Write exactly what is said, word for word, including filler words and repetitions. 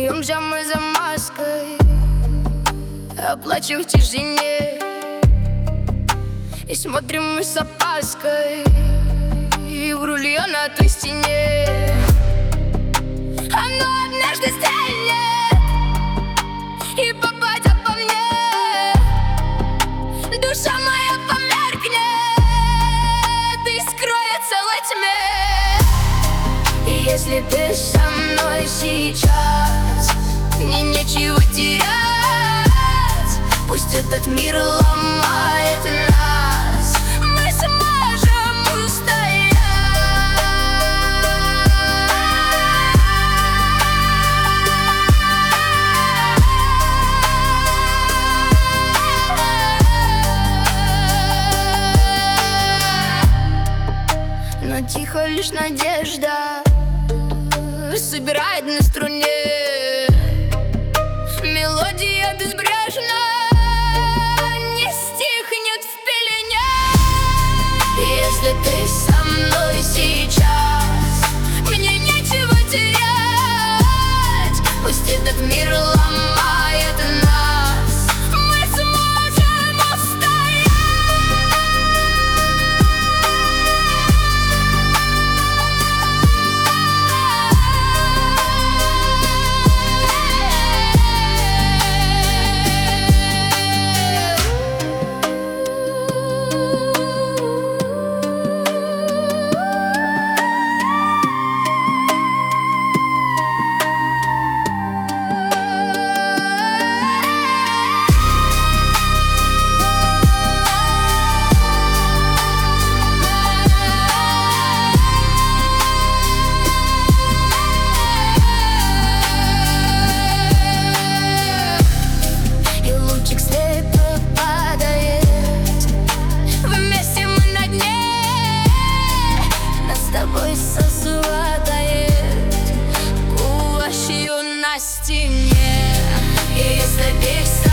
Смеемся мы за маской, плачем в тишине, и смотрим мы с опаской, и в рулье на той стене. Оно однажды стрельнет, и попадет по мне. Душа моя померкнет и скроется во тьме. И если ты со мной сейчас, мне нечего терять. Пусть этот мир ломает нас, мы сможем устоять. Но тихо лишь надежда собирает на струне. Мелодия безбрежна не стихнет в пелене. Если ты со мной сейчас, мне нечего терять. Пусть этот мир ломает нас, мы сможем устоять. Сосватает плащью на стене. И если весь